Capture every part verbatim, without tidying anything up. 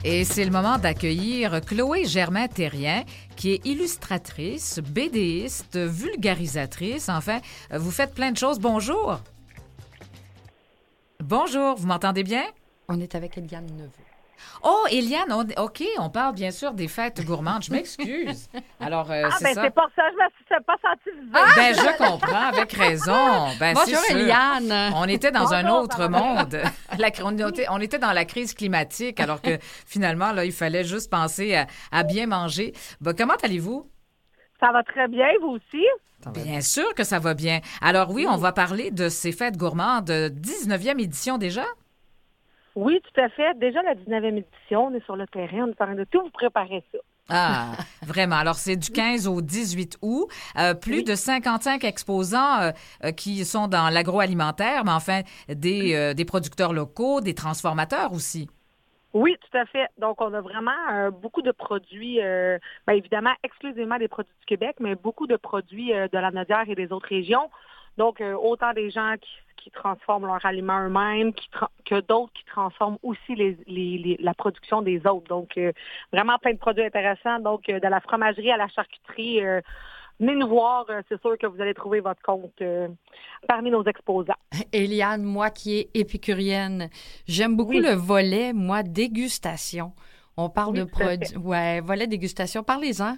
Et c'est le moment d'accueillir Chloé Germain-Thérien, qui est illustratrice, bédéiste, vulgarisatrice. Enfin, vous faites plein de choses. Bonjour. Bonjour, vous m'entendez bien? On est avec Eliane Neveu. Oh, Eliane, on, OK, on parle bien sûr des fêtes gourmandes. Je m'excuse. Alors, euh, ah, c'est ben ça. c'est pour ça, je ne me suis pas sentie visée. Ah, ben je comprends, avec raison. Ben, Bonjour, c'est sûr. Eliane. On était dans un Bonjour, autre ça va bien? monde. La, on, était, on était dans la crise climatique, alors que finalement, là, il fallait juste penser à, à bien manger. Ben, comment allez-vous? Ça va très bien, vous aussi? Bien sûr que ça va bien. Alors oui, on va parler de ces fêtes gourmandes, dix-neuvième édition déjà? Oui, tout à fait. Déjà la dix-neuvième édition, on est sur le terrain, on est en train de tout vous préparer ça. Ah, vraiment. Alors, c'est du quinze au dix-huit août. Euh, plus Oui. de cinquante-cinq exposants euh, euh, qui sont dans l'agroalimentaire, mais enfin, des, euh, des producteurs locaux, des transformateurs aussi. Oui, tout à fait. Donc, on a vraiment euh, beaucoup de produits, euh, bien évidemment, exclusivement des produits du Québec, mais beaucoup de produits euh, de la Nodière et des autres régions. Donc, euh, autant des gens qui, qui transforment leurs aliments eux-mêmes qui tra- que d'autres qui transforment aussi les, les, les- la production des autres. Donc, euh, vraiment plein de produits intéressants. Donc, euh, de la fromagerie à la charcuterie, euh, venez nous voir. euh, c'est sûr que vous allez trouver votre compte euh, parmi nos exposants. Eliane, moi qui est épicurienne, j'aime beaucoup Oui. le volet, moi, dégustation. On parle Oui, de tout à produits. Ouais, volet dégustation. Parlez-en.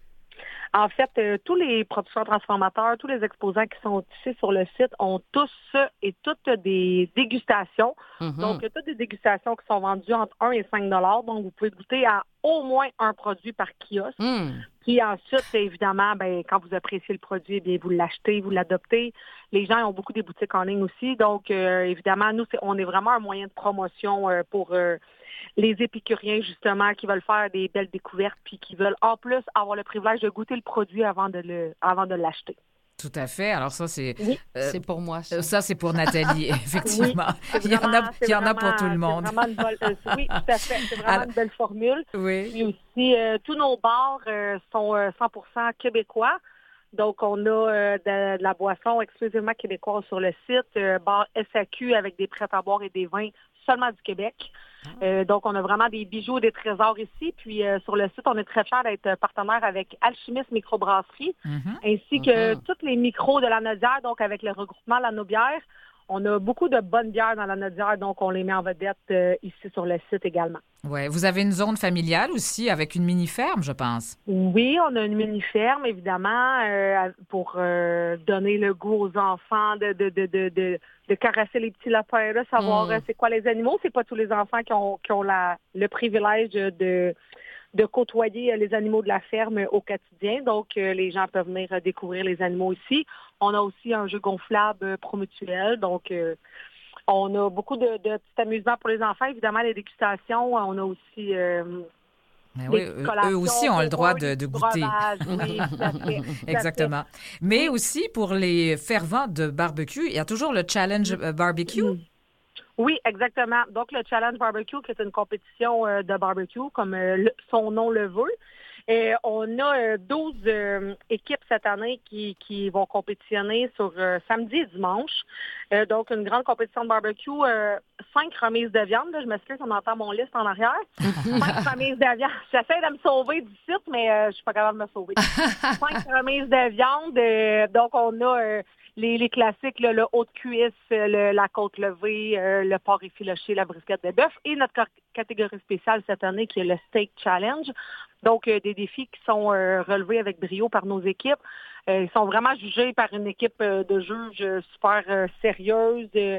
En fait, euh, tous les producteurs transformateurs, tous les exposants qui sont ici sur le site ont tous et toutes des dégustations. Mhm. Donc, toutes des dégustations qui sont vendues entre un et cinq dollars. Donc, vous pouvez goûter à au moins un produit par kiosque. Mm. Puis ensuite, évidemment, ben, quand vous appréciez le produit, eh bien, vous l'achetez, vous l'adoptez. Les gens ont beaucoup des boutiques en ligne aussi. Donc, euh, évidemment, nous, c'est, on est vraiment un moyen de promotion euh, pour euh, les épicuriens, justement, qui veulent faire des belles découvertes puis qui veulent, en plus, avoir le privilège de goûter le produit avant de, le, avant de l'acheter. Tout à fait. Alors ça, c'est... Oui. euh, C'est pour moi, ça. euh, ça, c'est pour Nathalie, effectivement. C'est il y en a, vraiment- il y en a c'est pour tout le vraiment- monde. c'est vraiment une bonne- euh, oui, tout à fait. C'est vraiment Alors- une belle formule. Oui. Puis aussi, euh, tous nos bars euh, sont euh, cent pour cent québécois. Donc, on a euh, de, de la boisson exclusivement québécoise sur le site, euh, bar S A Q avec des prêts à boire et des vins seulement du Québec. Euh, donc, on a vraiment des bijoux, des trésors ici. Puis, euh, sur le site, on est très fiers d'être partenaire avec Alchimiste Microbrasserie, Mhm. ainsi que Mhm. tous les micros de la Nodière, donc avec le regroupement La Naubière. On a beaucoup de bonnes bières dans la Nodière, donc on les met en vedette euh, ici sur le site également. Ouais. Vous avez une zone familiale aussi avec une mini-ferme, je pense. Oui, on a une mini-ferme, évidemment, euh, pour euh, donner le goût aux enfants de, de, de, de, de, de caresser les petits lapins, là, savoir Mm. euh, c'est quoi les animaux. C'est pas tous les enfants qui ont, qui ont la, le privilège de, de côtoyer euh, les animaux de la ferme euh, au quotidien. Donc, euh, les gens peuvent venir euh, découvrir les animaux ici. On a aussi un jeu gonflable euh, promutuel, donc... euh, on a beaucoup de, de petits amusements pour les enfants. Évidemment, les dégustations. On a aussi euh, Mais des oui, petites eux, collations eux aussi ont le pour droit eux, de, des de petits goûter. breuvages. Oui, tout à fait. Tout à Exactement. Mais Oui. aussi pour les fervents de barbecue, il y a toujours le challenge euh, barbecue. Mm. Oui, exactement. Donc, le Challenge Barbecue, qui est une compétition euh, de barbecue, comme euh, le- son nom le veut. Et on a euh, douze euh, équipes cette année qui, qui vont compétitionner sur euh, samedi et dimanche. Euh, donc, une grande compétition de barbecue. Euh, cinq remises de viande. Là, je m'excuse, on entend mon liste en arrière. Cinq remises de viande. J'essaie de me sauver du site, mais euh, je suis pas capable de me sauver. Cinq remises de viande. Euh, donc, on a euh, les, les classiques, là, le haut de cuisse, euh, le- la côte levée, euh, le porc effiloché, la brisquette de bœuf. Et notre cor- catégorie spéciale cette année, qui est le Steak Challenge. Donc, euh, des défis qui sont euh, relevés avec brio par nos équipes. Euh, ils sont vraiment jugés par une équipe euh, de juges euh, super euh, sérieuse. euh,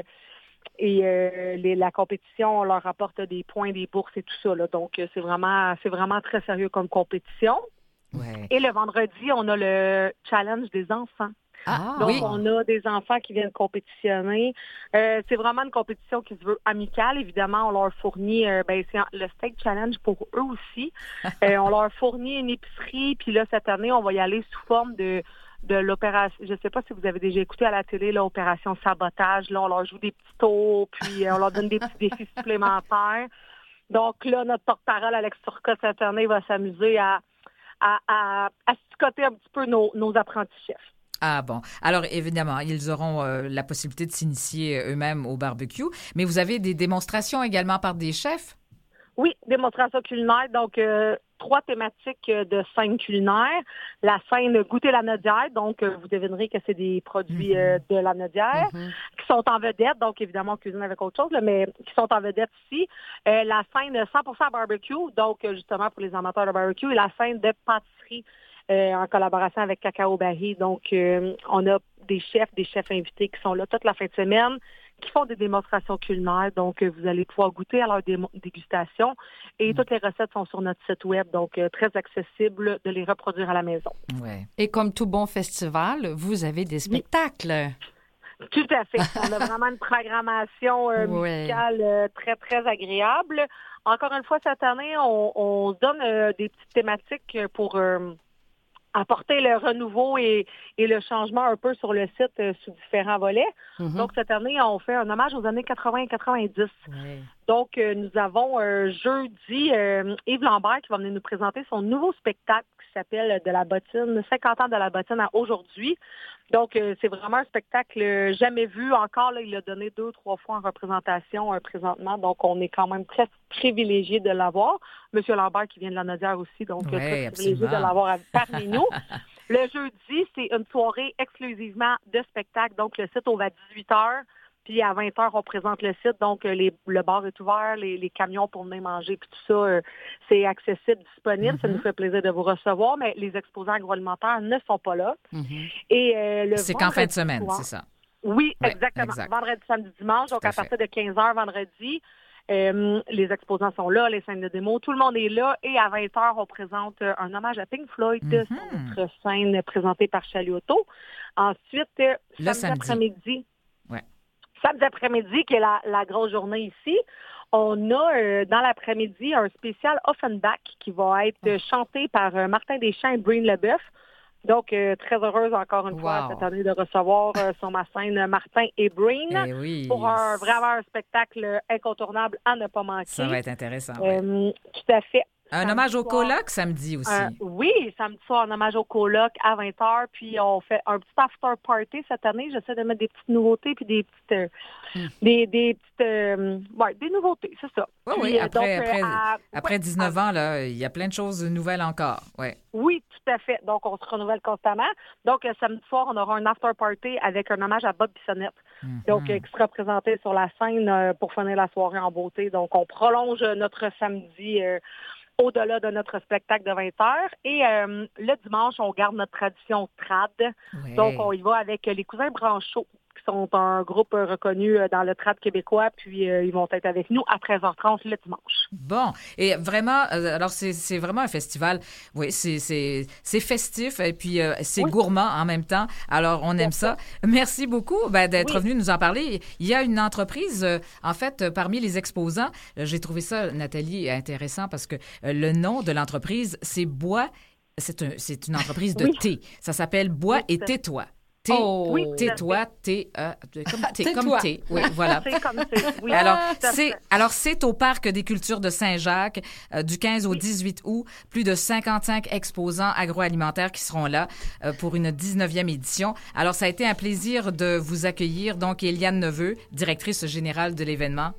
et euh, les- la compétition, on leur apporte des points, des bourses et tout ça. Là. Donc, euh, c'est vraiment, c'est vraiment très sérieux comme compétition. Ouais. Et le vendredi, on a le challenge des enfants. Ah, Donc, oui. on a des enfants qui viennent compétitionner. Euh, c'est vraiment une compétition qui se veut amicale. Évidemment, on leur fournit, euh, ben, c'est le Steak Challenge pour eux aussi. Euh, on leur fournit une épicerie. Puis là, cette année, on va y aller sous forme de de l'opération. Je ne sais pas si vous avez déjà écouté à la télé l'opération Sabotage. Là, on leur joue des petits tours, puis euh, on leur donne des petits défis supplémentaires. Donc là, notre porte-parole, Alex Turcotte, cette année, va s'amuser à, à, à, à sticoter un petit peu nos, nos apprentis chefs. Ah bon. Alors, évidemment, ils auront euh, la possibilité de s'initier eux-mêmes au barbecue, mais vous avez des démonstrations également par des chefs? Oui, démonstration culinaire. Donc, euh, trois thématiques de scène culinaire. La scène Goûter la Nodière. Donc, euh, vous devinerez que c'est des produits euh, de la Nodière Mm-hmm. qui sont en vedette. Donc, évidemment, on cuisine avec autre chose, là, mais qui sont en vedette ici. Euh, la scène cent pour cent barbecue. Donc, euh, justement, pour les amateurs de barbecue. Et la scène de pâtisserie euh, en collaboration avec Cacao Barry. Donc, euh, on a des chefs, des chefs invités qui sont là toute la fin de semaine, qui font des démonstrations culinaires. Donc, euh, vous allez pouvoir goûter à leur dé- dégustation. Et mmh. toutes les recettes sont sur notre site web, donc euh, très accessible de les reproduire à la maison. Ouais. Et comme tout bon festival, vous avez des spectacles. Oui. Tout à fait. On a vraiment une programmation euh, ouais. musicale euh, très, très agréable. Encore une fois, cette année, on, on se donne euh, des petites thématiques pour... Euh, apporter le renouveau et, et le changement un peu sur le site euh, sous différents volets. Mm-hmm. Donc, cette année, on fait un hommage aux années quatre-vingts et quatre-vingt-dix. Oui. Donc, euh, nous avons euh, jeudi euh, Yves Lambert qui va venir nous présenter son nouveau spectacle qui s'appelle De la bottine, cinquante ans de la bottine à aujourd'hui. Donc, euh, c'est vraiment un spectacle jamais vu encore. Là, il l'a donné deux, trois fois en représentation euh, présentement. Donc, on est quand même très privilégiés de l'avoir. Monsieur Lambert qui vient de la Nodière aussi, donc oui, très absolument. privilégié de l'avoir parmi nous. Le jeudi, c'est une soirée exclusivement de spectacle. Donc, le site ouvre à dix-huit heures. Puis à vingt heures, on présente le site. Donc, les, le bar est ouvert, les, les camions pour venir manger, puis tout ça, euh, c'est accessible, disponible. Mm-hmm. Ça nous fait plaisir de vous recevoir, mais les exposants agroalimentaires ne sont pas là. Mm-hmm. Et euh, le c'est qu'en fin de semaine, soir, c'est ça? Oui, ouais, exactement. Exact. Vendredi, samedi, dimanche. Donc, à, à partir de quinze heures vendredi, euh, les exposants sont là, les scènes de démo, tout le monde est là. Et à vingt heures, on présente euh, un hommage à Pink Floyd mm-hmm. sur notre scène présentée par Chaliotto. Ensuite, euh, le samedi, samedi après-midi, ouais. samedi après-midi, qui est la, la grosse journée ici, on a euh, dans l'après-midi un spécial Offenbach qui va être euh, chanté par euh, Martin Deschamps et Breen Leboeuf. Donc, euh, très heureuse encore une wow. fois cette année de recevoir euh, sur ma scène Martin et Breen eh oui. pour un, vraiment un spectacle incontournable à ne pas manquer. Ça va être intéressant. Euh, ouais. Tout à fait. Un samedi hommage au coloc samedi aussi. Euh, oui, samedi soir, un hommage au coloc à vingt heures. Puis on fait un petit after party cette année. J'essaie de mettre des petites nouveautés puis des petites, euh, mm. des, des petites, euh, ouais, des nouveautés, c'est ça. Oui, puis, oui. Après, donc, après, à, après ouais, dix-neuf ans, là, il y a plein de choses nouvelles encore. Ouais. Oui, tout à fait. Donc, on se renouvelle constamment. Donc, euh, samedi soir, on aura un after party avec un hommage à Bob Bissonnette. Mm-hmm. Donc, euh, qui sera présenté sur la scène euh, pour finir la soirée en beauté. Donc, on prolonge notre samedi euh, au-delà de notre spectacle de vingt heures. Et euh, le dimanche, on garde notre tradition trad. Ouais. Donc, on y va avec les cousins Branchot, qui sont un groupe reconnu dans le trad québécois. Puis, euh, ils vont être avec nous à treize heures trente le dimanche. Bon. Et vraiment, euh, alors, c'est, c'est vraiment un festival. Oui, c'est, c'est, c'est festif et puis euh, c'est oui. gourmand en même temps. Alors, on aime ça. Merci beaucoup ben, d'être oui. venu nous en parler. Il y a une entreprise, euh, en fait, euh, parmi les exposants. Euh, j'ai trouvé ça, Nathalie, intéressant parce que euh, le nom de l'entreprise, c'est Bois. C'est, un, c'est une entreprise de oui. thé. Ça s'appelle Bois et tais-toi. Thé, oh, oui, tais-toi, thé, euh, comme thé, tais-toi. comme thé, oui, voilà. C'est comme thé, oui. Alors, c'est, alors, c'est au Parc des cultures de Saint-Jacques, euh, du quinze au dix-huit août, plus de cinquante-cinq exposants agroalimentaires qui seront là euh, pour une dix-neuvième édition. Alors, ça a été un plaisir de vous accueillir, donc, Éliane Neveu, directrice générale de l'événement.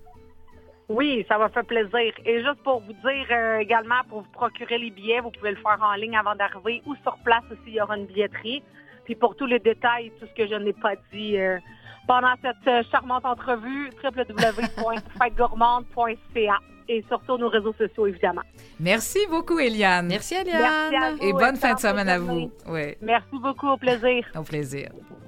Oui, ça m'a fait plaisir. Et juste pour vous dire euh, également, pour vous procurer les billets, vous pouvez le faire en ligne avant d'arriver ou sur place aussi, il y aura une billetterie. Puis pour tous les détails, tout ce que je n'ai pas dit euh, pendant cette euh, charmante entrevue, w w w point fête gourmande point c a et surtout nos réseaux sociaux, évidemment. Merci beaucoup, Éliane. Merci, Éliane. Merci à vous. Et bonne fin de semaine à vous. Oui. Merci beaucoup, au plaisir. Au plaisir.